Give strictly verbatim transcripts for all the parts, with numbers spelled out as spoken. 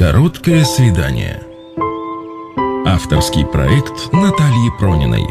Короткое свидание. Авторский проект Натальи Прониной.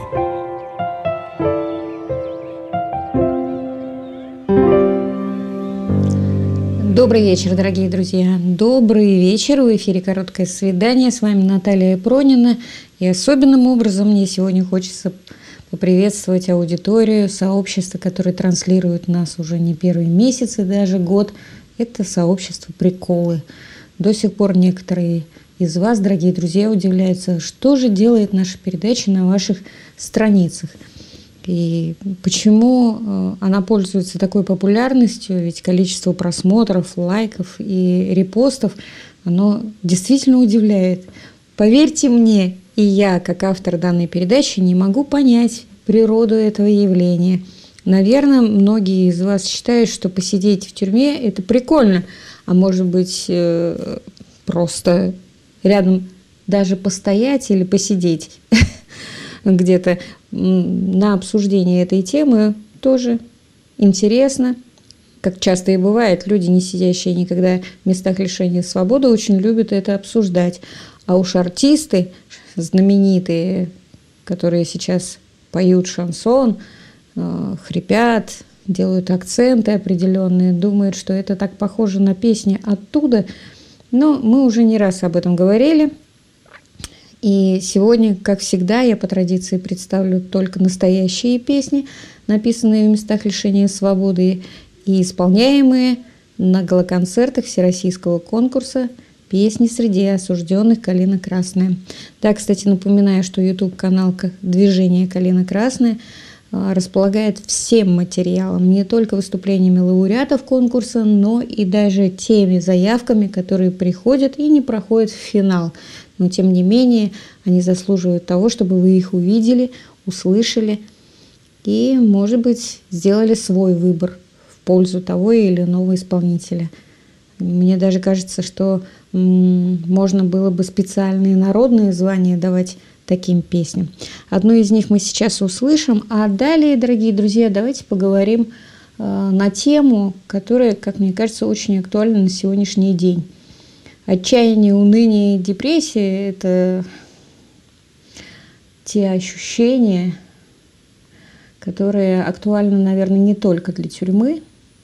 Добрый вечер, дорогие друзья. Добрый вечер. В эфире «Короткое свидание». С вами Наталья Пронина. И особенным образом мне сегодня хочется поприветствовать аудиторию, сообщество, которое транслирует нас уже не первый месяц и даже год. Это сообщество «Приколы». До сих пор некоторые из вас, дорогие друзья, удивляются, что же делает наша передача на ваших страницах. И почему она пользуется такой популярностью, ведь количество просмотров, лайков и репостов, оно действительно удивляет. Поверьте мне, и я, как автор данной передачи, не могу понять природу этого явления. Наверное, многие из вас считают, что посидеть в тюрьме – это прикольно, а может быть, просто рядом даже постоять или посидеть где-то на обсуждение этой темы тоже интересно. Как часто и бывает, люди, не сидящие никогда в местах лишения свободы, очень любят это обсуждать. А уж артисты знаменитые, которые сейчас поют шансон, хрипят, делают акценты определенные, думают, что это так похоже на песни оттуда. Но мы уже не раз об этом говорили. И сегодня, как всегда, я по традиции представлю только настоящие песни, написанные в местах лишения свободы и исполняемые на галоконцертах всероссийского конкурса «Песни среди осужденных. Калина Красная». Да, кстати, напоминаю, что YouTube-канал «Движение Калина Красная» располагает всем материалом, не только выступлениями лауреатов конкурса, но и даже теми заявками, которые приходят и не проходят в финал. Но, тем не менее, они заслуживают того, чтобы вы их увидели, услышали и, может быть, сделали свой выбор в пользу того или иного исполнителя. Мне даже кажется, что м- можно было бы специальные народные звания давать таким песням. Одну из них мы сейчас услышим, а далее, дорогие друзья, давайте поговорим э, на тему, которая, как мне кажется, очень актуальна на сегодняшний день. Отчаяние, уныние, депрессия – это те ощущения, которые актуальны, наверное, не только для тюрьмы.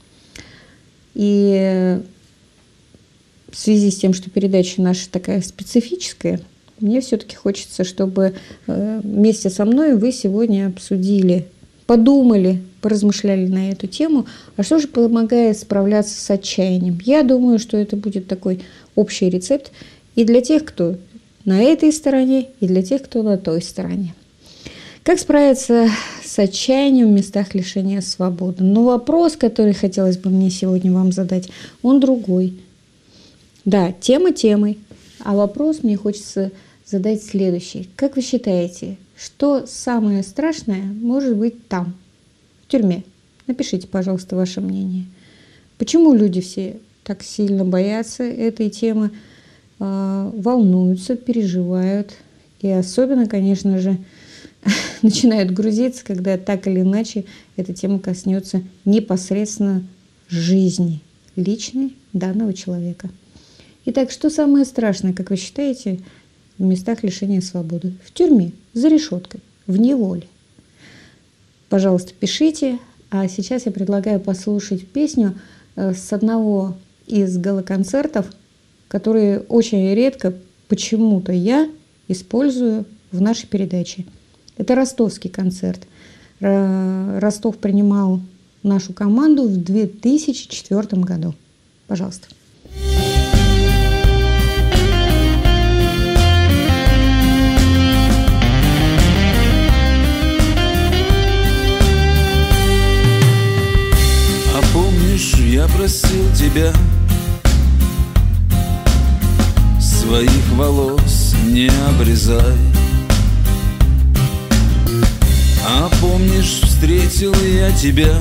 И в связи с тем, что передача наша такая специфическая, мне все-таки хочется, чтобы вместе со мной вы сегодня обсудили, подумали, поразмышляли на эту тему, а что же помогает справляться с отчаянием. Я думаю, что это будет такой общий рецепт и для тех, кто на этой стороне, и для тех, кто на той стороне. Как справиться с отчаянием в местах лишения свободы? Но вопрос, который хотелось бы мне сегодня вам задать, он другой. Да, тема темой, а вопрос мне хочется задать следующий. Как вы считаете, что самое страшное может быть там, в тюрьме? Напишите, пожалуйста, ваше мнение. Почему люди все так сильно боятся этой темы, э, волнуются, переживают и особенно, конечно же, начинают грузиться, когда так или иначе эта тема коснется непосредственно жизни личной данного человека. Итак, что самое страшное, как вы считаете, в местах лишения свободы? В тюрьме, за решеткой, в неволе. Пожалуйста, пишите. А сейчас я предлагаю послушать песню с одного из галоконцертов, которые очень редко почему-то я использую в нашей передаче. Это ростовский концерт. Ростов принимал нашу команду в две тысячи четвёртом году. Пожалуйста. Я просил тебя своих волос не обрезай. А помнишь, встретил я тебя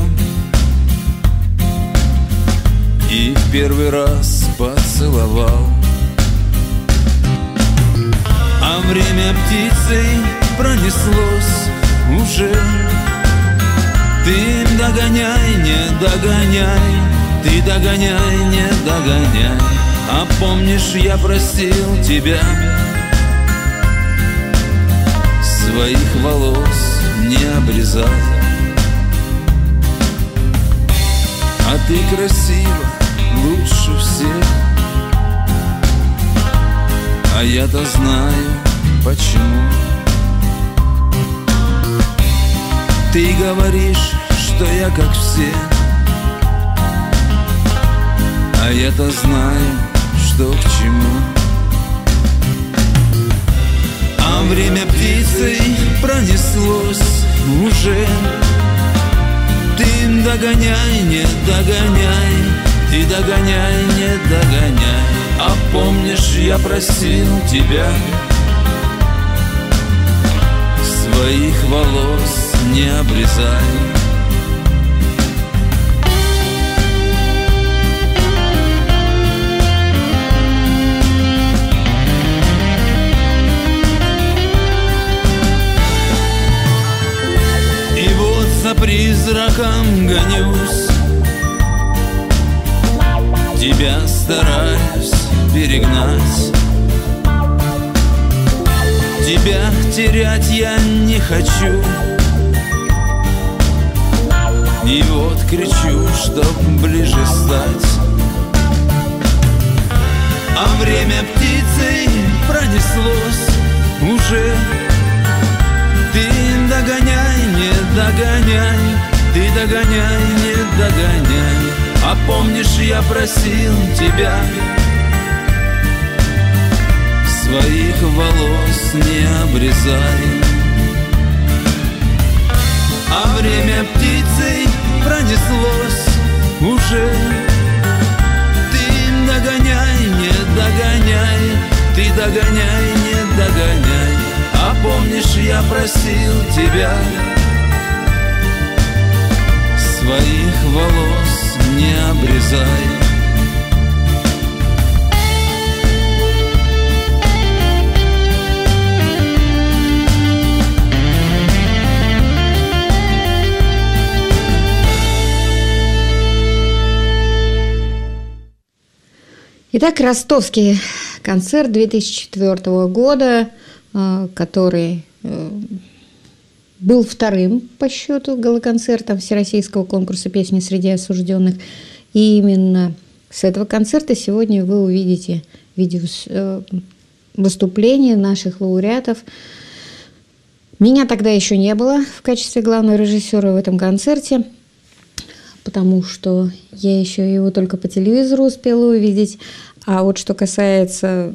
и в первый раз поцеловал. А время птицей пронеслось уже. Ты догоняй, не догоняй, ты догоняй, не догоняй. А помнишь, я просил тебя своих волос не обрезать. А ты красива лучше всех, а я-то знаю почему. Ты говоришь, что я как все, а я-то знаю, что к чему. А время птицей пронеслось уже. Ты догоняй, не догоняй, ты догоняй, не догоняй. А помнишь, я просил тебя своих волос не обрезай. И вот за призраком гонюсь, тебя стараюсь перегнать. Тебя терять я не хочу, и вот кричу, чтоб ближе стать. А время птицей пронеслось уже. Ты догоняй, не догоняй, ты догоняй, не догоняй. А помнишь, я просил тебя своих волос не обрезай. А время птицей пронеслось уже. Ты догоняй, не догоняй, ты догоняй, не догоняй. А помнишь, я просил тебя своих волос не обрезай. Итак, ростовский концерт две тысячи четвёртого года, который был вторым по счету галоконцертом Всероссийского конкурса песни среди осужденных. И именно с этого концерта сегодня вы увидите видео выступления наших лауреатов. Меня тогда еще не было в качестве главного режиссера в этом концерте, потому что я еще его только по телевизору успела увидеть. А вот что касается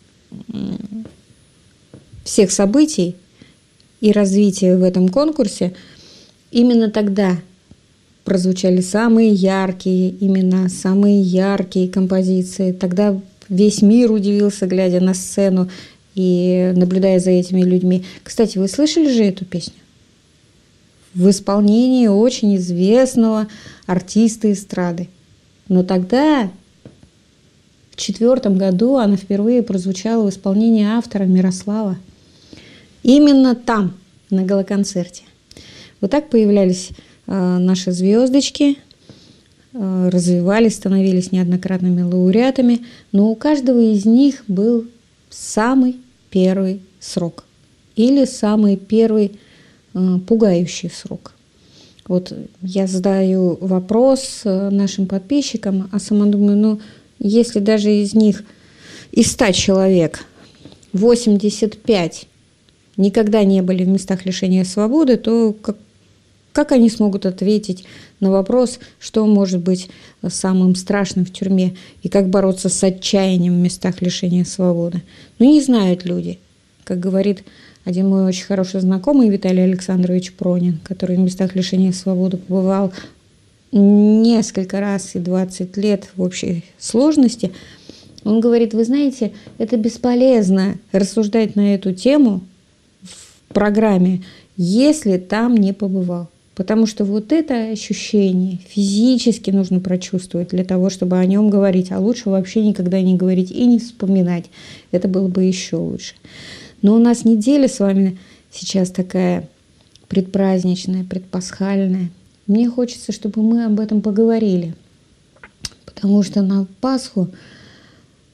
всех событий и развития в этом конкурсе, именно тогда прозвучали самые яркие имена, самые яркие композиции. Тогда весь мир удивился, глядя на сцену и наблюдая за этими людьми. Кстати, вы слышали же эту песню? В исполнении очень известного артиста эстрады. Но тогда, в четвертом году, она впервые прозвучала в исполнении автора Мирослава. Именно там, на галоконцерте. Вот так появлялись э, наши звездочки, э, развивались, становились неоднократными лауреатами, но у каждого из них был самый первый срок или самый первый э, пугающий срок. Вот я задаю вопрос нашим подписчикам, а сама думаю, ну, если даже из них, из ста человек, восемьдесят пять никогда не были в местах лишения свободы, то как, как они смогут ответить на вопрос, что может быть самым страшным в тюрьме и как бороться с отчаянием в местах лишения свободы? Ну, не знают люди. Как говорит один мой очень хороший знакомый Виталий Александрович Пронин, который в местах лишения свободы побывал несколько раз и двадцать лет в общей сложности, он говорит, вы знаете, это бесполезно рассуждать на эту тему в программе, если там не побывал. Потому что вот это ощущение физически нужно прочувствовать для того, чтобы о нем говорить, а лучше вообще никогда не говорить и не вспоминать. Это было бы еще лучше. Но у нас неделя с вами сейчас такая предпраздничная, предпасхальная. Мне хочется, чтобы мы об этом поговорили. Потому что на Пасху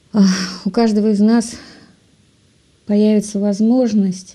у каждого из нас появится возможность.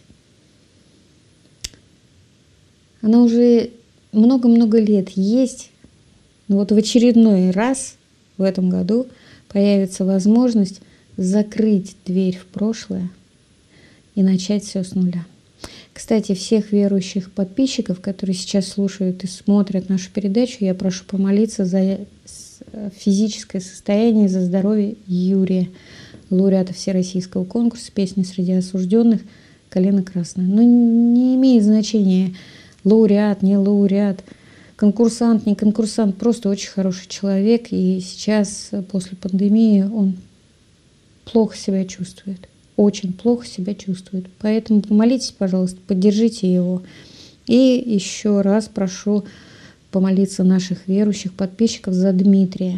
Она уже много-много лет есть, но вот в очередной раз в этом году появится возможность закрыть дверь в прошлое и начать все с нуля. Кстати, всех верующих подписчиков, которые сейчас слушают и смотрят нашу передачу, я прошу помолиться за физическое состояние, за здоровье Юрия, лауреата Всероссийского конкурса «Песни среди осужденных» «Калина красная». Но не имеет значения, лауреат, не лауреат, конкурсант, не конкурсант, просто очень хороший человек. И сейчас, после пандемии, он плохо себя чувствует. Очень плохо себя чувствует. Поэтому помолитесь, пожалуйста, поддержите его. И еще раз прошу помолиться наших верующих подписчиков за Дмитрия.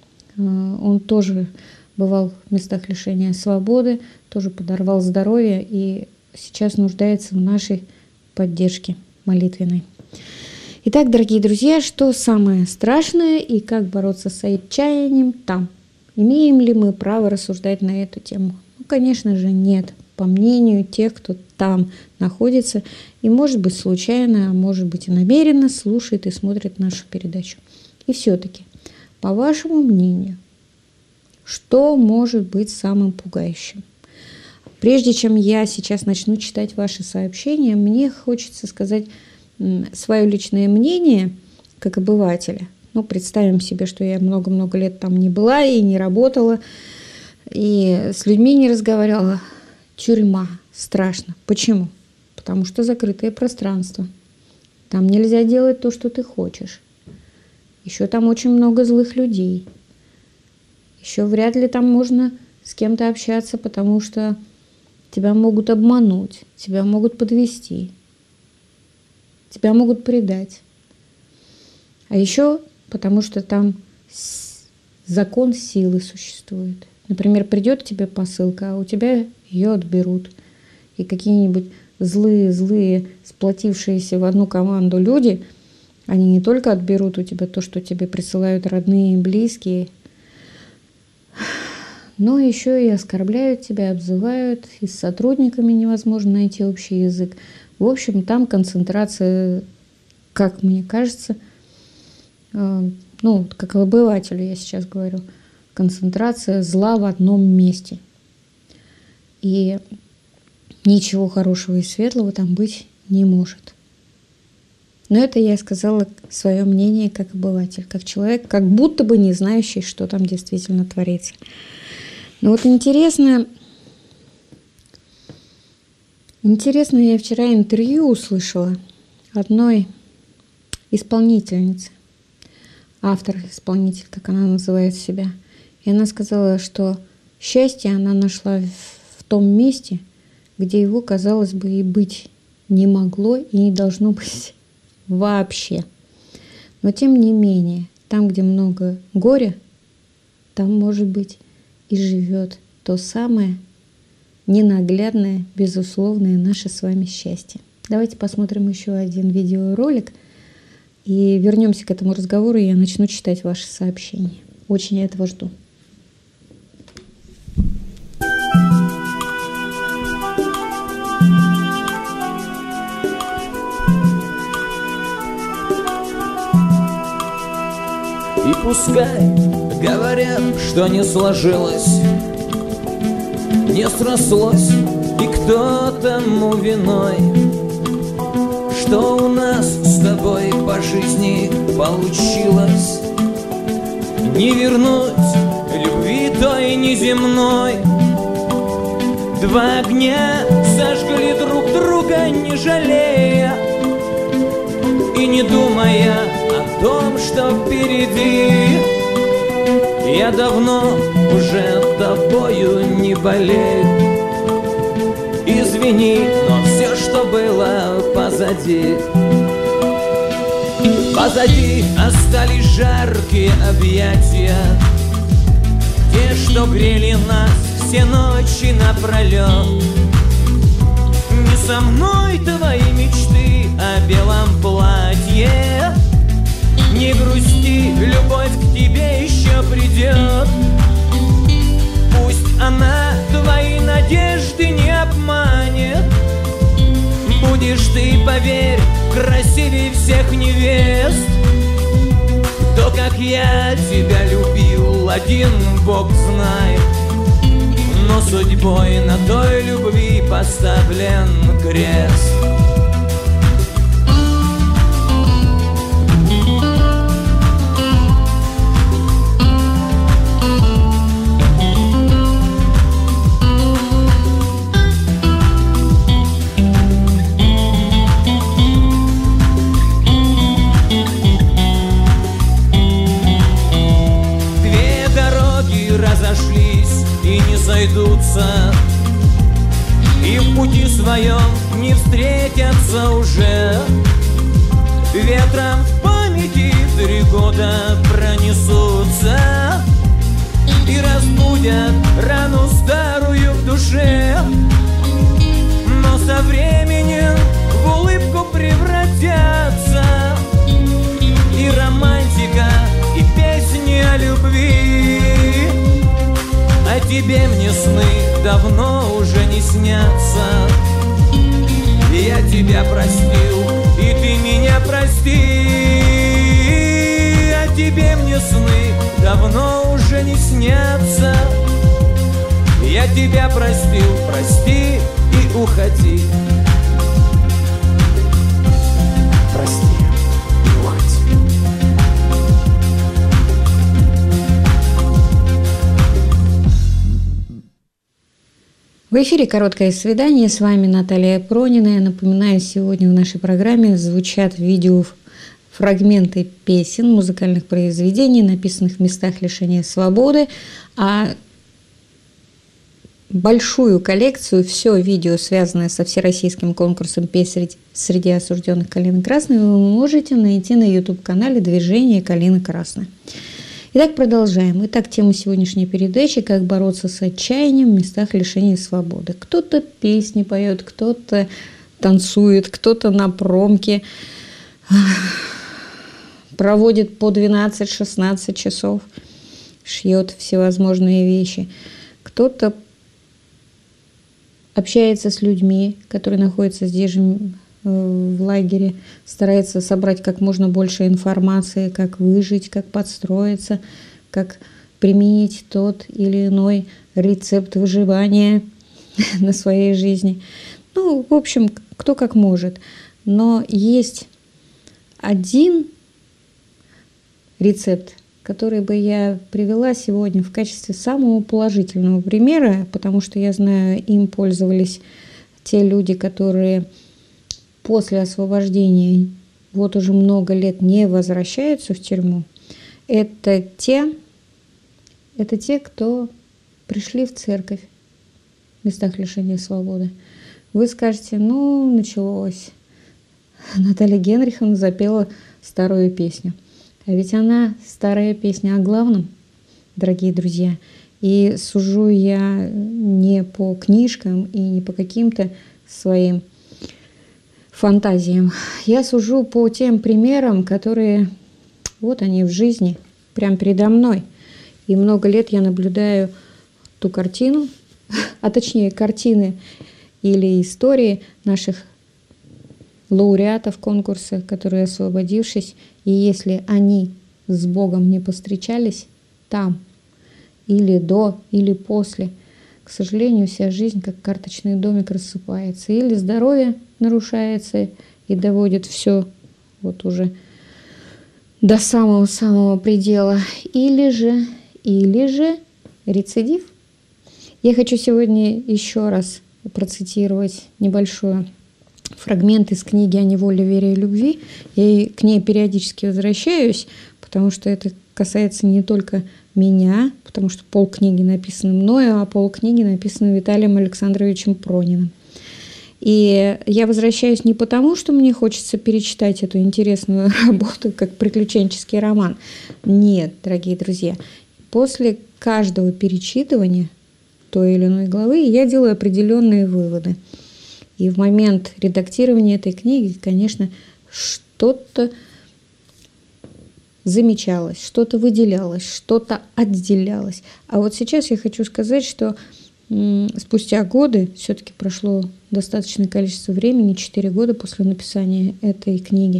Он тоже бывал в местах лишения свободы, тоже подорвал здоровье и сейчас нуждается в нашей поддержке молитвенной. Итак, дорогие друзья, что самое страшное и как бороться с отчаянием там? Имеем ли мы право рассуждать на эту тему? Ну, конечно же, нет. По мнению тех, кто там находится, и, может быть, случайно, а может быть, и намеренно слушает и смотрит нашу передачу. И все-таки, по вашему мнению, что может быть самым пугающим? Прежде чем я сейчас начну читать ваши сообщения, мне хочется сказать свое личное мнение как обывателя. Ну, представим себе, что я много-много лет там не была и не работала, и с людьми не разговаривала. Тюрьма. Страшно. Почему? Потому что закрытое пространство. Там нельзя делать то, что ты хочешь. Еще там очень много злых людей. Еще вряд ли там можно с кем-то общаться, потому что тебя могут обмануть, тебя могут подвести, тебя могут предать. А еще потому что там закон силы существует. Например, придет к тебе посылка, а у тебя ее отберут. И какие-нибудь злые-злые, сплотившиеся в одну команду люди, они не только отберут у тебя то, что тебе присылают родные и близкие, но еще и оскорбляют тебя, обзывают, и с сотрудниками невозможно найти общий язык. В общем, там концентрация, как мне кажется, э, ну, как обывателю я сейчас говорю, концентрация зла в одном месте. И ничего хорошего и светлого там быть не может. Но это я сказала свое мнение как обыватель, как человек, как будто бы не знающий, что там действительно творится. Но вот интересно, интересно, я вчера интервью услышала одной исполнительницы, автор-исполнитель, как она называет себя. И она сказала, что счастье она нашла в том месте, где его, казалось бы, и быть не могло и не должно быть вообще. Но тем не менее, там, где много горя, там, может быть, и живет то самое ненаглядное, безусловное наше с вами счастье. Давайте посмотрим еще один видеоролик и вернемся к этому разговору, и я начну читать ваши сообщения. Очень этого жду. И пускай говорят, что не сложилось, не срослось, и кто тому виной, что у нас с тобой по жизни получилось. Не вернуть любви той неземной. Два огня сожгли друг друга, не жалея и не думая о том, что впереди. Я давно уже тобою не болею. Извини, но все, что было позади, позади остались жаркие объятия, те, что грели нас все ночи напролет. Не со мной твои мечты о белом платье. Не грусти, любовь к тебе еще придет. Пусть красивей всех невест. То, как я тебя любил, один Бог знает. Но судьбой на той любви поставлен крест. Разошлись и не сойдутся, и в пути своем не встретятся уже. Ветром в памяти три года пронесутся и разбудят рану старую в душе. Но со временем в улыбку превратятся и романтика, и песни о любви. А тебе мне сны давно уже не снятся. Я тебя простил, и ты меня прости. А тебе мне сны давно уже не снятся. Я тебя простил, прости и уходи. Прости и уходи. В эфире «Короткое свидание». С вами Наталья Пронина. Я напоминаю, сегодня в нашей программе звучат видеофрагменты песен, музыкальных произведений, написанных в местах лишения свободы. А большую коллекцию, все видео, связанное со всероссийским конкурсом песен среди осужденных «Калина Красная», вы можете найти на ютуб-канале «Движение Калина Красная». Итак, продолжаем. Итак, тема сегодняшней передачи – как бороться с отчаянием в местах лишения свободы. Кто-то песни поет, кто-то танцует, кто-то на промке проводит по двенадцать-шестнадцать часов, шьет всевозможные вещи. Кто-то общается с людьми, которые находятся здесь же в лагере, старается собрать как можно больше информации, как выжить, как подстроиться, как применить тот или иной рецепт выживания на своей жизни. Ну, в общем, кто как может. Но есть один рецепт, который бы я привела сегодня в качестве самого положительного примера, потому что я знаю, им пользовались те люди, которые после освобождения вот уже много лет не возвращаются в тюрьму. Это те, это те, кто пришли в церковь в местах лишения свободы. Вы скажете, ну, началось. Наталья Генриховна запела старую песню. А ведь она старая песня о главном, дорогие друзья. И сужу я не по книжкам и не по каким-то своим фантазиям. Я сужу по тем примерам, которые вот они в жизни, прямо передо мной. И много лет я наблюдаю ту картину, а точнее картины или истории наших лауреатов конкурса, которые, освободившись, и если они с Богом не повстречались там, или до, или после, к сожалению, вся жизнь как карточный домик рассыпается. Или здоровье нарушается и доводит все вот уже до самого-самого предела. Или же, или же рецидив. Я хочу сегодня еще раз процитировать небольшой фрагмент из книги «О неволе, вере и любви». Я к ней периодически возвращаюсь, потому что это касается не только меня, потому что полкниги написаны мною, а полкниги написаны Виталием Александровичем Прониным. И я возвращаюсь не потому, что мне хочется перечитать эту интересную работу, как приключенческий роман. Нет, дорогие друзья, после каждого перечитывания той или иной главы я делаю определенные выводы. И в момент редактирования этой книги, конечно, что-то замечалось, что-то выделялось, что-то отделялось. А вот сейчас я хочу сказать, что спустя годы, все-таки прошло достаточное количество времени, четыре года после написания этой книги,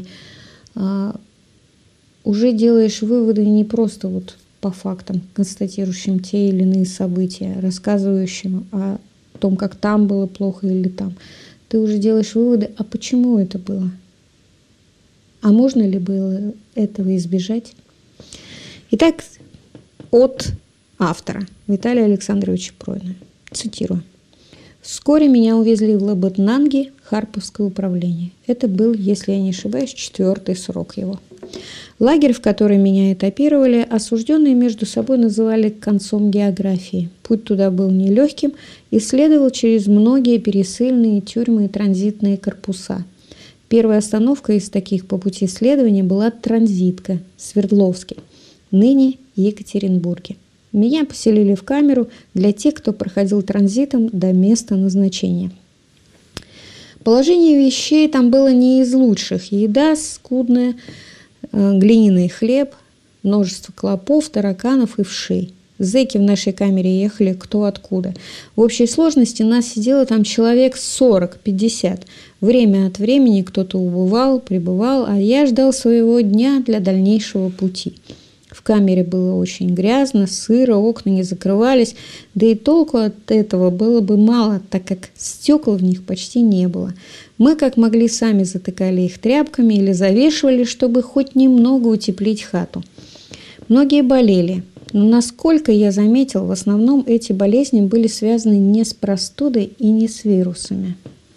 уже делаешь выводы не просто вот по фактам, констатирующим те или иные события, рассказывающим о том, как там было плохо или там. Ты уже делаешь выводы, а почему это было? А можно ли было этого избежать? Итак, от автора Виталия Александровича Пронина. Цитирую. «Вскоре меня увезли в Лабытнанги, Харьковское управление. Это был, если я не ошибаюсь, четвертый срок его. Лагерь, в который меня этапировали, осужденные между собой называли концом географии. Путь туда был нелегким и следовал через многие пересыльные тюрьмы и транзитные корпуса. Первая остановка из таких по пути следования была Транзитка, Свердловский, ныне Екатеринбурге. Меня поселили в камеру для тех, кто проходил транзитом до места назначения. Положение вещей там было не из лучших. Еда скудная, глиняный хлеб, множество клопов, тараканов и вшей. Зэки в нашей камере ехали кто откуда. В общей сложности нас сидело там человек сорок-пятьдесят. Время от времени кто-то убывал, прибывал, а я ждал своего дня для дальнейшего пути. В камере было очень грязно, сыро, окна не закрывались, да и толку от этого было бы мало, так как стекол в них почти не было. Мы, как могли, сами затыкали их тряпками или завешивали, чтобы хоть немного утеплить хату. Многие болели, но, насколько я заметил, в основном эти болезни были связаны не с простудой и не с вирусами.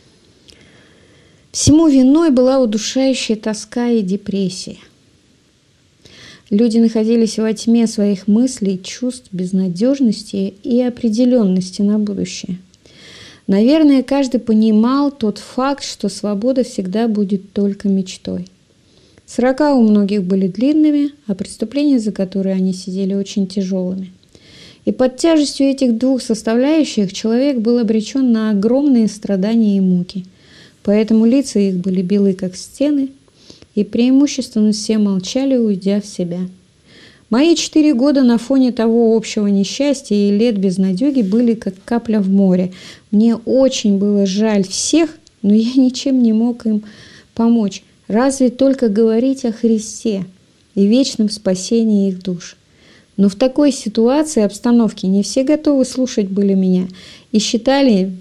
Всему виной была удушающая тоска и депрессия. Люди находились во тьме своих мыслей, чувств, безнадежности и определенности на будущее. Наверное, каждый понимал тот факт, что свобода всегда будет только мечтой. Срока у многих были длинными, а преступления, за которые они сидели, очень тяжелыми. И под тяжестью этих двух составляющих человек был обречен на огромные страдания и муки. Поэтому лица их были белы, как стены, и преимущественно все молчали, уйдя в себя. Мои четыре года на фоне того общего несчастья и лет безнадеги были как капля в море. Мне очень было жаль всех, но я ничем не мог им помочь. Разве только говорить о Христе и вечном спасении их душ. Но в такой ситуации, обстановке не все готовы слушать были меня и считали,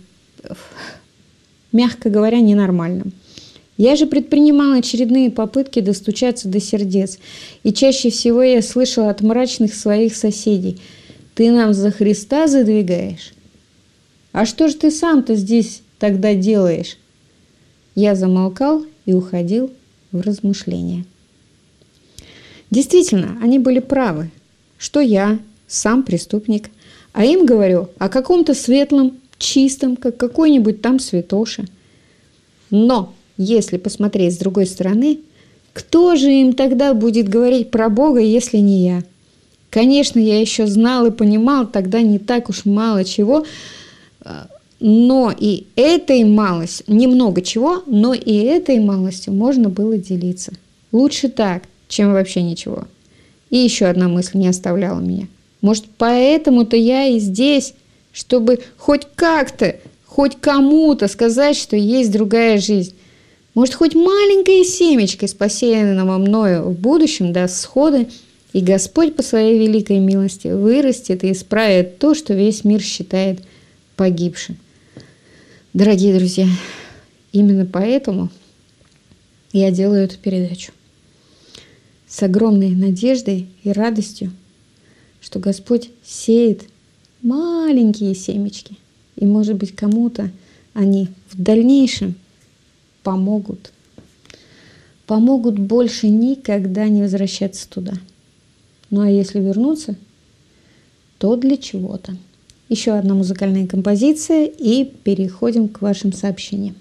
мягко говоря, ненормальным. Я же предпринимала очередные попытки достучаться до сердец, и чаще всего я слышала от мрачных своих соседей: «Ты нам за Христа задвигаешь? А что же ты сам-то здесь тогда делаешь?» Я замолкал и уходил в размышления. Действительно, они были правы, что я сам преступник, а им говорю о каком-то светлом, чистом, как какой-нибудь там святоша. Но если посмотреть с другой стороны, кто же им тогда будет говорить про Бога, если не я? Конечно, я еще знал и понимал тогда не так уж мало чего, но и этой малостью, немного чего, но и этой малостью можно было делиться. Лучше так, чем вообще ничего. И еще одна мысль не оставляла меня. Может, поэтому-то я и здесь, чтобы хоть как-то, хоть кому-то сказать, что есть другая жизнь. Может, хоть маленькой семечкой, посеянного мною в будущем, даст всходы, и Господь по своей великой милости вырастет и исправит то, что весь мир считает погибшим. Дорогие друзья, именно поэтому я делаю эту передачу. С огромной надеждой и радостью, что Господь сеет маленькие семечки, и, может быть, кому-то они в дальнейшем помогут. Помогут больше никогда не возвращаться туда. Ну а если вернуться, то для чего-то. Еще одна музыкальная композиция, и переходим к вашим сообщениям.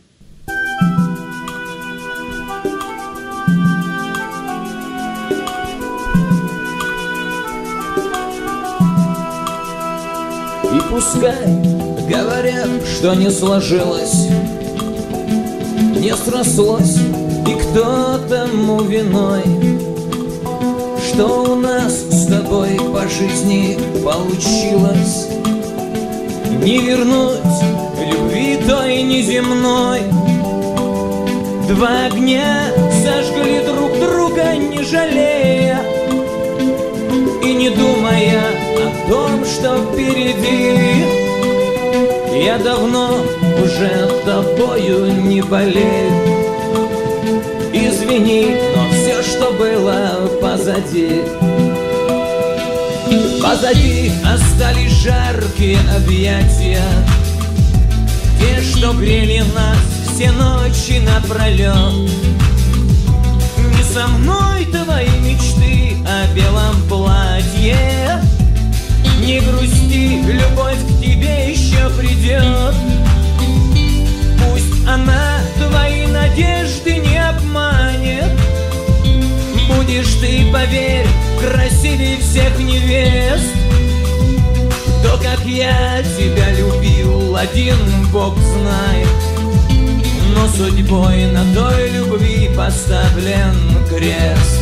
И пускай говорят, что не сложилось, не срослось, и кто тому виной, что у нас с тобой по жизни получилось. не вернуть любви той неземной. Два огня сожгли друг друга, не жалея и не думая о том, что впереди. Я давно уже тобою не болею. Извини, но все, что было позади. Позади остались жаркие объятия, те, что грели нас все ночи напролет. Не со мной твои мечты о белом платье. Не грусти, любовь к тебе еще придет. Пусть она твои надежды не обманет. Будешь ты, поверь, красивее всех невест. То, как я тебя любил, один Бог знает. Но судьбой на той любви поставлен крест.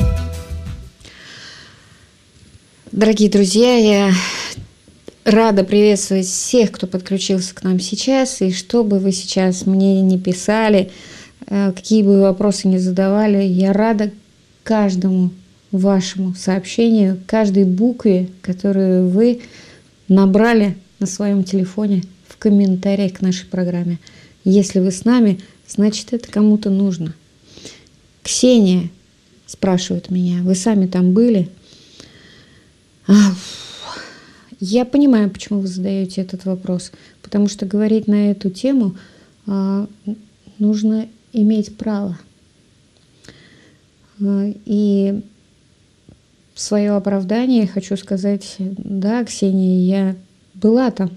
Дорогие друзья, я рада приветствовать всех, кто подключился к нам сейчас. И что бы вы сейчас мне не писали, какие бы вопросы ни задавали, я рада каждому вашему сообщению, каждой букве, которую вы набрали на своем телефоне в комментариях к нашей программе. Если вы с нами, значит, это кому-то нужно. Ксения спрашивает меня, вы сами там были? Я понимаю, почему вы задаете этот вопрос, потому что говорить на эту тему а, нужно иметь право. А, и в свое оправдание хочу сказать, да, Ксения, я была там,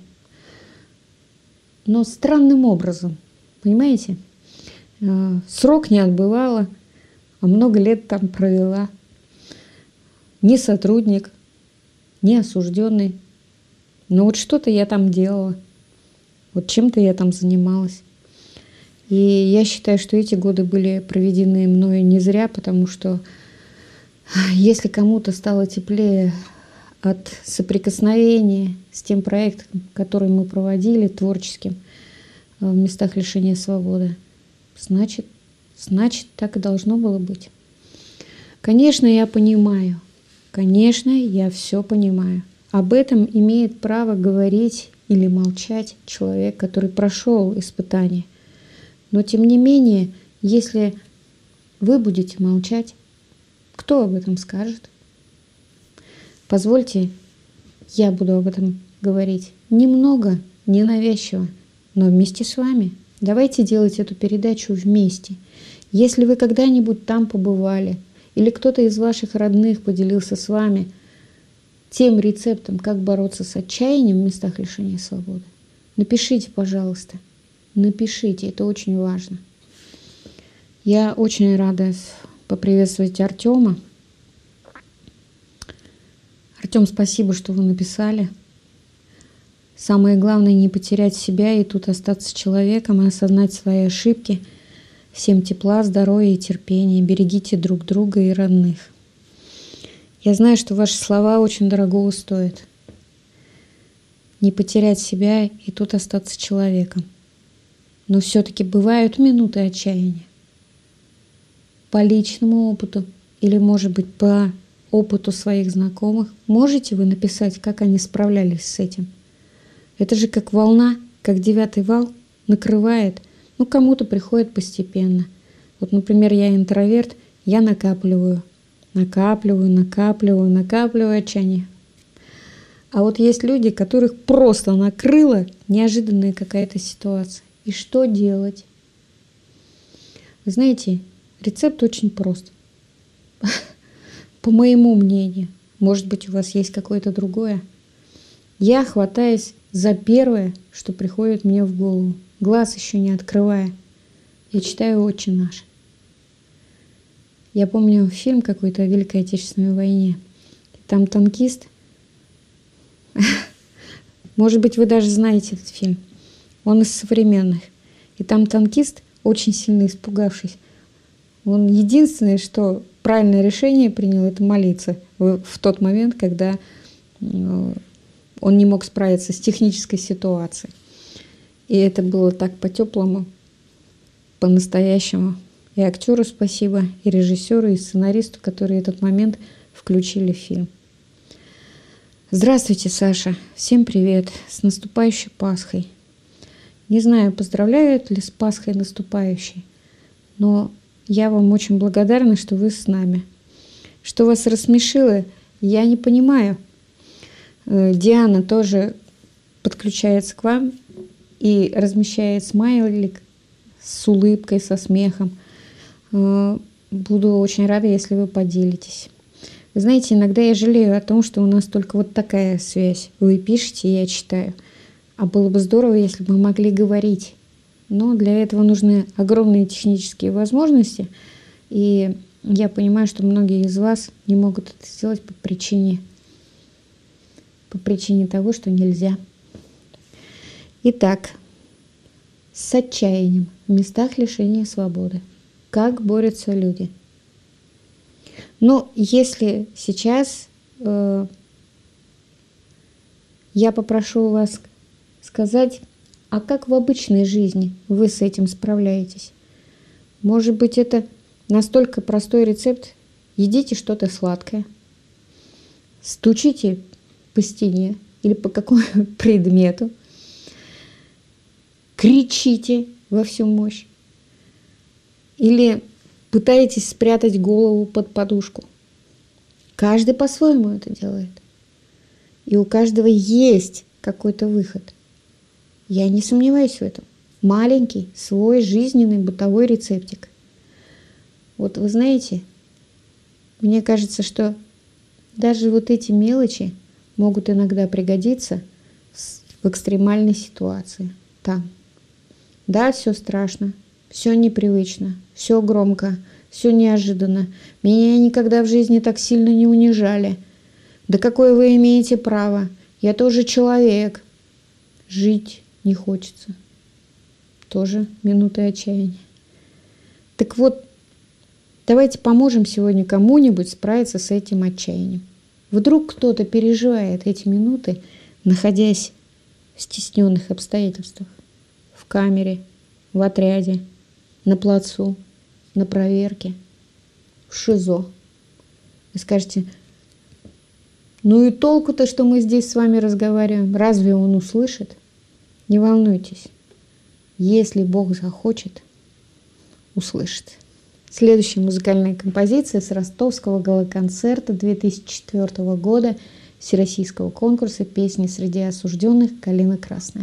но странным образом, понимаете? А, срок не отбывала, а много лет там провела. Не сотрудник, не осужденный. Но вот что-то я там делала. Вот чем-то я там занималась. И я считаю, что эти годы были проведены мною не зря, потому что если кому-то стало теплее от соприкосновения с тем проектом, который мы проводили, творческим, в местах лишения свободы, значит, значит, так и должно было быть. Конечно, я понимаю. Конечно, я все понимаю. Об этом имеет право говорить или молчать человек, который прошел испытание. Но тем не менее, если вы будете молчать, кто об этом скажет? Позвольте, я буду об этом говорить немного, ненавязчиво, но вместе с вами. Давайте делать эту передачу вместе. Если вы когда-нибудь там побывали, или кто-то из ваших родных поделился с вами тем рецептом, как бороться с отчаянием в местах лишения свободы, напишите, пожалуйста. Напишите, это очень важно. Я очень рада поприветствовать Артема. Артем, спасибо, что вы написали. Самое главное — не потерять себя и тут остаться человеком и осознать свои ошибки. Всем тепла, здоровья и терпения. Берегите друг друга и родных. Я знаю, что ваши слова очень дорогого стоят. Не потерять себя и тут остаться человеком. Но все-таки бывают минуты отчаяния. По личному опыту или, может быть, по опыту своих знакомых можете вы написать, как они справлялись с этим? Это же как волна, как девятый вал накрывает. Ну, кому-то приходит постепенно. Вот, например, я интроверт, я накапливаю, накапливаю, накапливаю, накапливаю отчаяние. А вот есть люди, которых просто накрыла неожиданная какая-то ситуация. И что делать? Вы знаете, рецепт очень прост. По моему мнению, может быть, у вас есть какое-то другое. Я хватаюсь за первое, что приходит мне в голову. Глаз еще не открывая. Я читаю «Отче наш». Я помню фильм какой-то о Великой Отечественной войне. Там танкист. Может быть, вы даже знаете этот фильм. Он из современных. И там танкист, очень сильно испугавшись, он единственное, что правильное решение принял, это молиться в, в тот момент, когда он не мог справиться с технической ситуацией. И это было так по-теплому, по-настоящему. И актеру спасибо, и режиссеру, и сценаристу, которые этот момент включили в фильм. Здравствуйте, Саша. Всем привет. С наступающей Пасхой. Не знаю, поздравляют ли с Пасхой наступающей, но я вам очень благодарна, что вы с нами. Что вас рассмешило, я не понимаю. Диана тоже подключается к вам и размещает смайлик с улыбкой, со смехом. Буду очень рада, если вы поделитесь. Вы знаете, иногда я жалею о том, что у нас только вот такая связь. Вы пишете, я читаю. А было бы здорово, если бы мы могли говорить. Но для этого нужны огромные технические возможности. И я понимаю, что многие из вас не могут это сделать по причине, по причине того, что нельзя. Итак, с отчаянием в местах лишения свободы. Как борются люди? Но если сейчас э, я попрошу вас сказать, а как в обычной жизни вы с этим справляетесь? Может быть, это настолько простой рецепт. Едите что-то сладкое, стучите по стене или по какому-то предмету, кричите во всю мощь или пытаетесь спрятать голову под подушку. Каждый по-своему это делает. И у каждого есть какой-то выход. Я не сомневаюсь в этом. Маленький, свой жизненный бытовой рецептик. Вот вы знаете, мне кажется, что даже вот эти мелочи могут иногда пригодиться в экстремальной ситуации. Там. Да, все страшно, все непривычно, все громко, все неожиданно. Меня никогда в жизни так сильно не унижали. Да какое вы имеете право? Я тоже человек. Жить не хочется. Тоже минуты отчаяния. Так вот, давайте поможем сегодня кому-нибудь справиться с этим отчаянием. Вдруг кто-то переживает эти минуты, находясь в стесненных обстоятельствах. В камере, в отряде, на плацу, на проверке, в ШИЗО. Вы скажете, ну и толку-то, что мы здесь с вами разговариваем, разве он услышит? Не волнуйтесь, если Бог захочет, услышит. Следующая музыкальная композиция с ростовского гала-концерта две тысячи четвёртого года Всероссийского конкурса «Песни среди осужденных. Калина красная».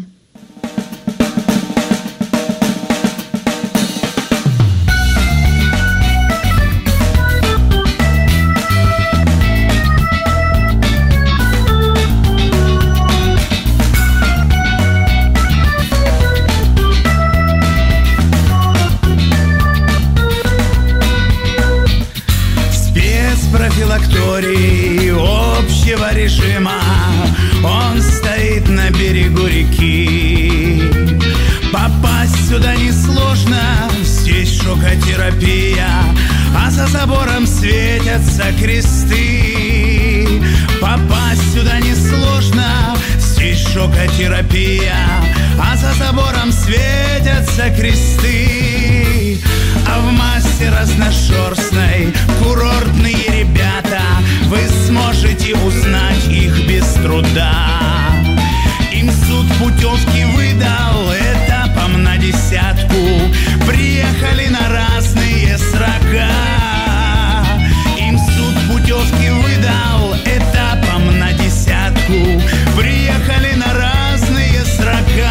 Профилактории общего режима, он стоит на берегу реки. Попасть сюда несложно, здесь шокотерапия, а за забором светятся кресты. Попасть сюда несложно, здесь шокотерапия, а за забором светятся кресты. А в массе разношерстной курортные ребята, вы сможете узнать их без труда. Им суд путевки выдал этапом на десятку, приехали на разные срока. Им суд путевки выдал этапом на десятку, приехали на разные срока.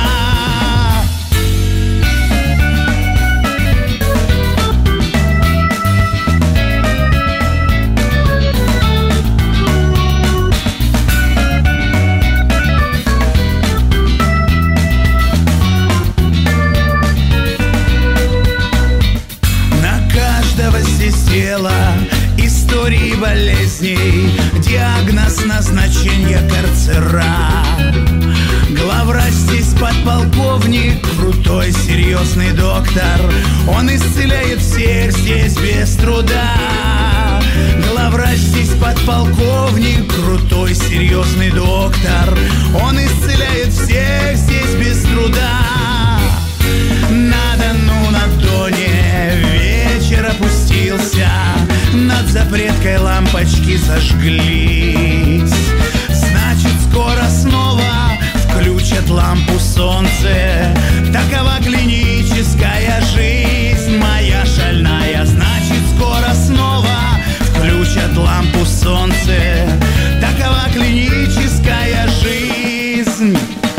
Истории болезней, диагноз назначения карцера. Главврач здесь подполковник, крутой, серьезный. серьезный доктор. Он исцеляет всех здесь без труда. Главврач здесь подполковник, крутой серьезный доктор. Он исцеляет всех здесь без труда. На Дону, на Доне вечер опустился, над запреткой лампочки зажглись. Значит, скоро снова включат лампу солнце. Такова клиническая жизнь моя шальная. Значит, скоро снова включат лампу солнце. Такова клиническая жизнь.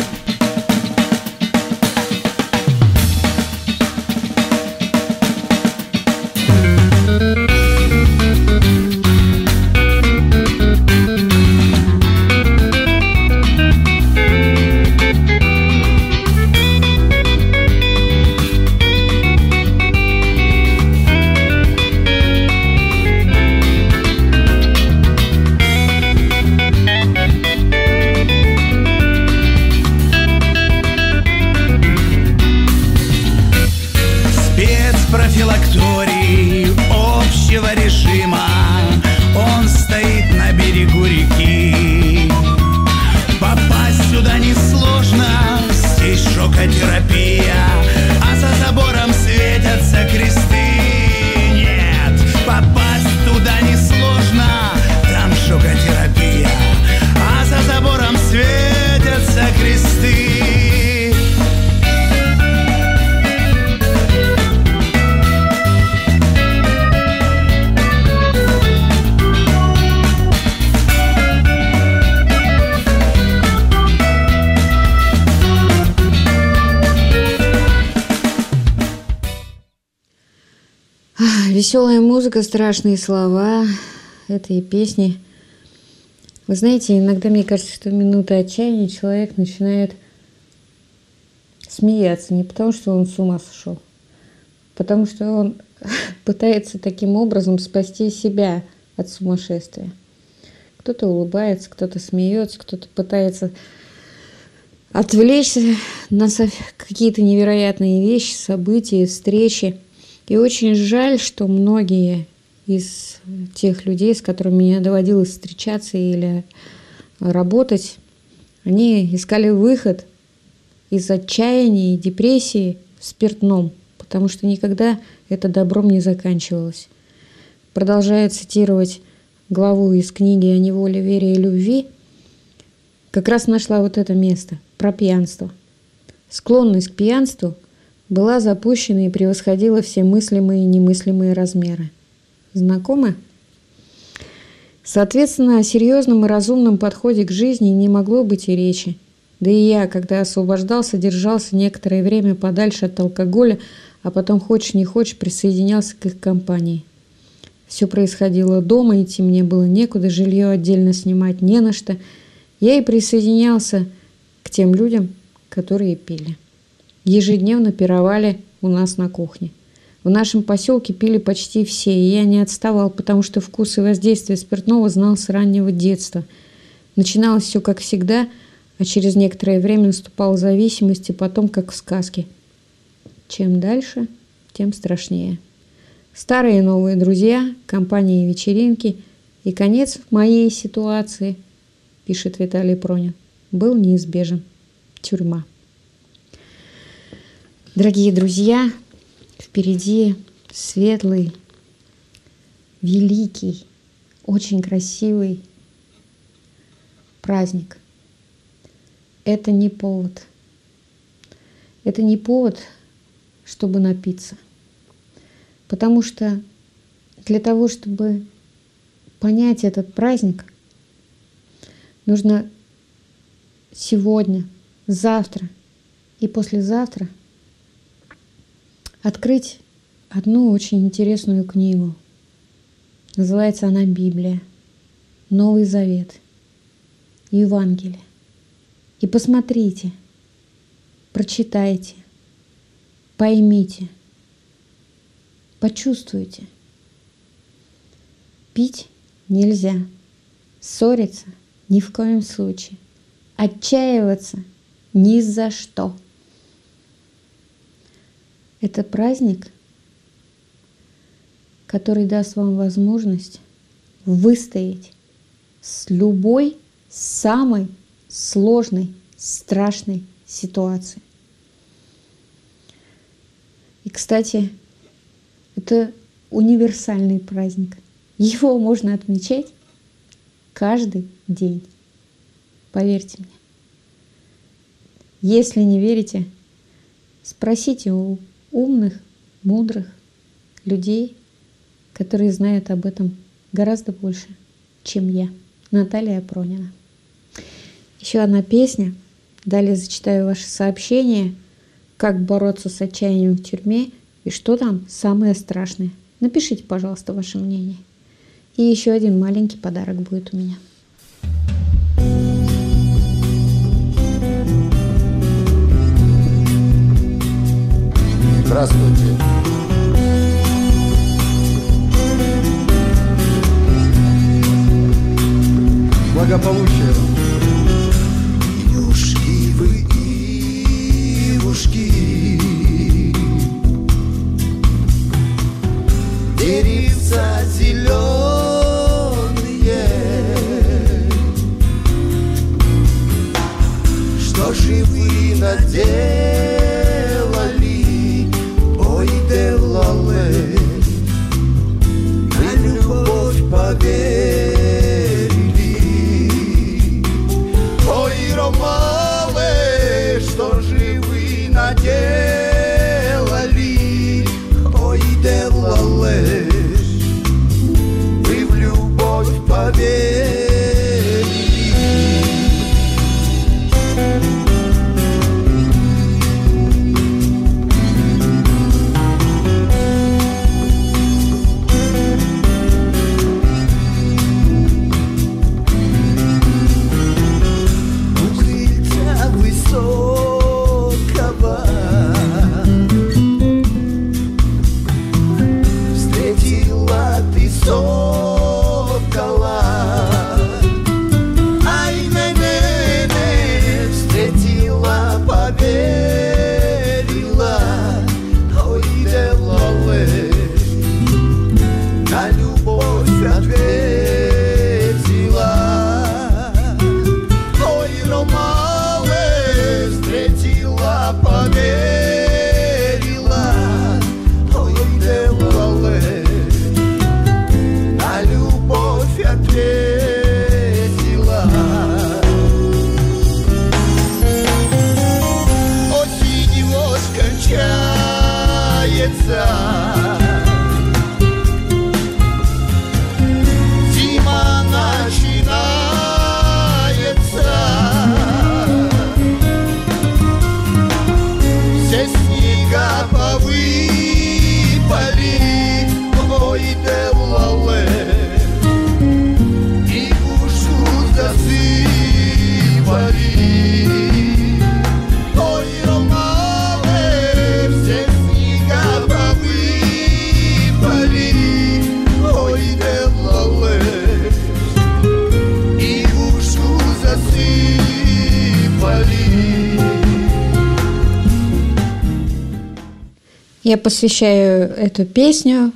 Профилакторий общего режима, он стоит на берегу реки. Попасть сюда несложно, здесь шокотерапия, а за забором светятся кресты. Нет, попасть туда несложно, там шокотерапия, а за забором светятся кресты. Веселая музыка, страшные слова этой песни. Вы знаете, иногда мне кажется, что в минуты отчаяния человек начинает смеяться. Не потому, что он с ума сошел, потому что он пытается таким образом спасти себя от сумасшествия. Кто-то улыбается, кто-то смеется, кто-то пытается отвлечься на какие-то невероятные вещи, события, встречи. И очень жаль, что многие из тех людей, с которыми мне доводилось встречаться или работать, они искали выход из отчаяния и депрессии в спиртном, потому что никогда это добром не заканчивалось. Продолжая цитировать главу из книги о неволе, вере и любви, как раз нашла вот это место про пьянство. Склонность к пьянству была запущена и превосходила все мыслимые и немыслимые размеры. Знакомы? Соответственно, о серьезном и разумном подходе к жизни не могло быть и речи. Да и я, когда освобождался, держался некоторое время подальше от алкоголя, а потом, хочешь не хочешь, присоединялся к их компании. Все происходило дома, идти мне было некуда, жилье отдельно снимать не на что. Я и присоединялся к тем людям, которые пили. Ежедневно пировали у нас на кухне. В нашем поселке пили почти все, и я не отставал, потому что вкус и воздействие спиртного знал с раннего детства. Начиналось все как всегда, а через некоторое время наступала зависимость, и потом как в сказке. Чем дальше, тем страшнее. Старые и новые друзья, компании и вечеринки, и конец моей ситуации, пишет Виталий Пронин, был неизбежен. Тюрьма. Дорогие друзья, впереди светлый, великий, очень красивый праздник. Это не повод. Это не повод, чтобы напиться. Потому что для того, чтобы понять этот праздник, нужно сегодня, завтра и послезавтра открыть одну очень интересную книгу. Называется она «Библия», Новый Завет, Евангелие. И посмотрите, прочитайте, поймите, почувствуйте. Пить нельзя, ссориться ни в коем случае, отчаиваться ни за что. Это праздник, который даст вам возможность выстоять с любой самой сложной, страшной ситуацией. И, кстати, это универсальный праздник. Его можно отмечать каждый день. Поверьте мне. Если не верите, спросите у умных, мудрых людей, которые знают об этом гораздо больше, чем я. Наталья Пронина. Еще одна песня. Далее зачитаю ваши сообщения, как бороться с отчаянием в тюрьме и что там самое страшное. Напишите, пожалуйста, ваше мнение. И еще один маленький подарок будет у меня. Здравствуйте. Благополучия вам. Ивушки вы, ивушки, деревца зеленые, что же вы наделали, ой, делали, на любовь поверили. Ромалы, что же вы наделали, ой, делали, вы в любовь поверили. Я посвящаю эту песню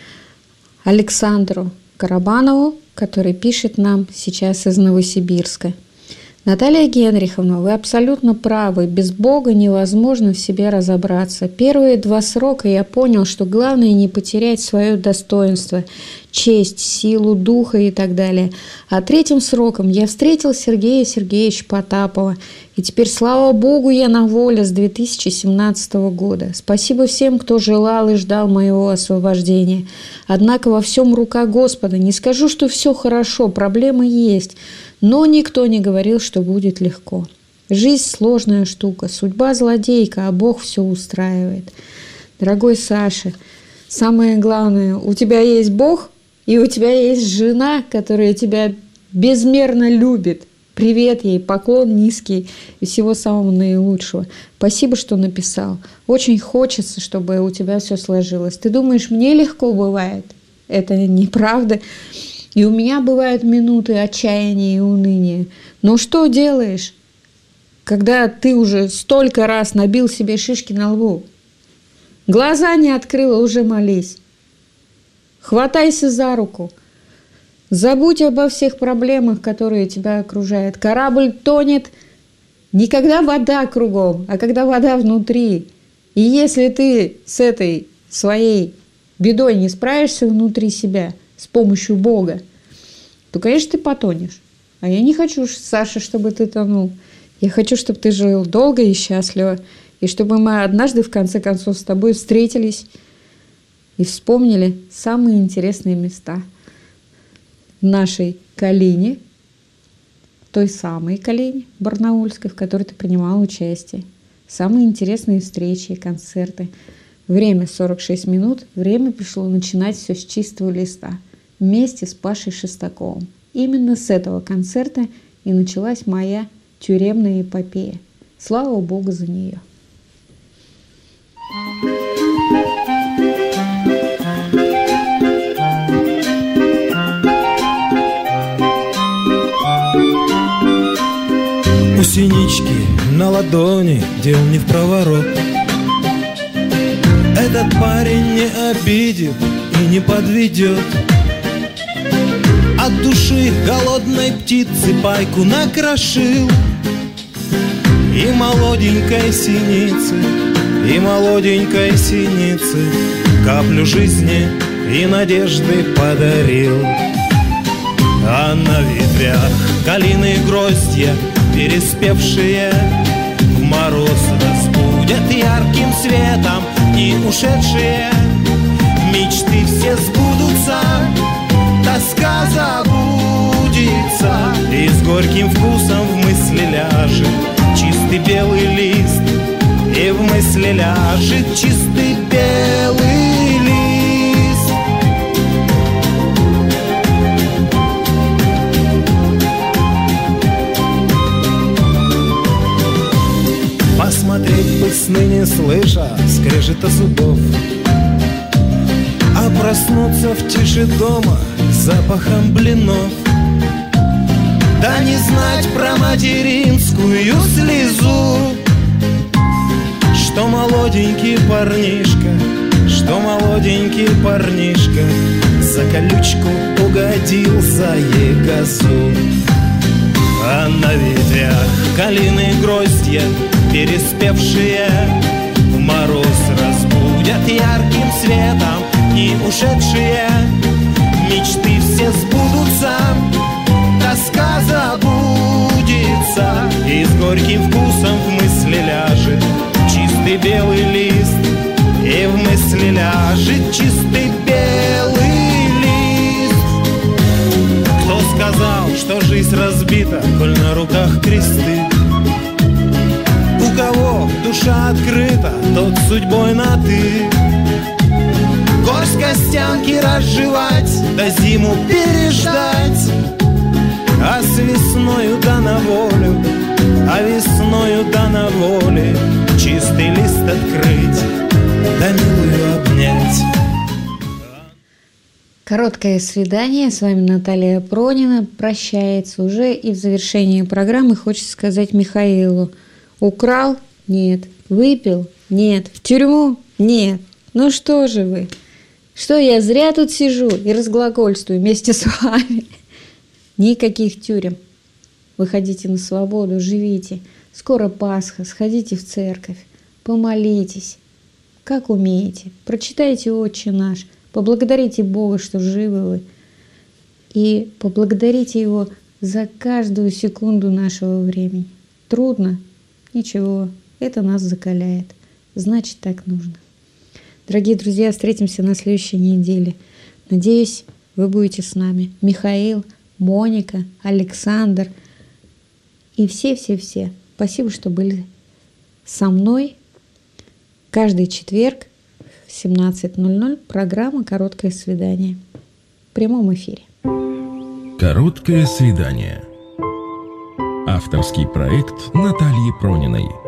Александру Карабанову, который пишет нам сейчас из Новосибирска. Наталья Генриховна, вы абсолютно правы. Без Бога невозможно в себе разобраться. Первые два срока я понял, что главное не потерять свое достоинство, честь, силу духа и так далее. А третьим сроком я встретил Сергея Сергеевича Потапова. И теперь, слава Богу, я на воле с две тысячи семнадцатого года. Спасибо всем, кто желал и ждал моего освобождения. Однако во всем рука Господа. Не скажу, что все хорошо, проблемы есть. Но никто не говорил, что будет легко. Жизнь сложная штука, судьба злодейка, а Бог все устраивает. Дорогой Саша, самое главное, у тебя есть Бог, и у тебя есть жена, которая тебя безмерно любит. Привет ей, поклон низкий и всего самого наилучшего. Спасибо, что написал. Очень хочется, чтобы у тебя все сложилось. Ты думаешь, мне легко бывает? Это неправда. И у меня бывают минуты отчаяния и уныния. Но что делаешь, когда ты уже столько раз набил себе шишки на лбу? Глаза не открыла, уже молись. Хватайся за руку. Забудь обо всех проблемах, которые тебя окружают. Корабль тонет не когда вода кругом, а когда вода внутри. И если ты с этой своей бедой не справишься внутри себя с помощью Бога, то, конечно, ты потонешь. А я не хочу, Саша, чтобы ты тонул. Я хочу, чтобы ты жил долго и счастливо. И чтобы мы однажды, в конце концов, с тобой встретились и вспомнили самые интересные места в нашей Калине, той самой Калине барнаульской, в которой ты принимал участие. Самые интересные встречи и концерты. Время сорок шесть минут. Время пришло начинать все с чистого листа. Вместе с Пашей Шестаковым. Именно с этого концерта и началась моя тюремная эпопея. Слава Богу за нее. У синички на ладони дел не в проворот. Этот парень не обидит и не подведет. От души голодной птицы пайку накрошил. И молоденькой синицы, и молоденькой синицы каплю жизни и надежды подарил. А на ветвях калины гроздья, переспевшие, в мороз разбудят ярким светом не ушедшие. Мечты все сбудутся, тоска забудется, и с горьким вкусом в мысли ляжет чистый белый лист. И в мысли ляжет чистый белый лист. Посмотреть бы сны не слыша скрежета зубов, а проснуться в тиши дома запахом блинов. Да не знать про материнскую слезу, что молоденький парнишка, что молоденький парнишка за колючку угодил за ягозу. А на ветвях калины гроздья, переспевшие, в мороз разбудят ярким светом не ушедшие. Мечты все сбудутся, тоска забудется, и с горьким вкусом в мысли ляжет чистый белый лист. И в мысли ляжет чистый белый лист. Кто сказал, что жизнь разбита, коль на руках кресты? У кого душа открыта, тот судьбой на «ты». Горсть костянки разжевать, да зиму переждать, а с весною да на волю, а весною да на воле чистый лист открыть, да милую обнять. Короткое свидание. С вами Наталья Пронина. Прощается уже. И в завершении программы хочется сказать Михаилу: украл? Нет. Выпил? Нет. В тюрьму? Нет. Ну что же вы? Что, я зря тут сижу и разглагольствую вместе с вами? Никаких тюрем. Выходите на свободу, живите. Скоро Пасха, сходите в церковь, помолитесь, как умеете. Прочитайте «Отче наш», поблагодарите Бога, что живы вы. И поблагодарите Его за каждую секунду нашего времени. Трудно? Ничего, это нас закаляет. Значит, так нужно. Дорогие друзья, встретимся на следующей неделе. Надеюсь, вы будете с нами. Михаил, Моника, Александр и все-все-все. Спасибо, что были со мной. Каждый четверг в семнадцать ноль ноль программа «Короткое свидание» в прямом эфире. «Короткое свидание». Авторский проект Натальи Прониной.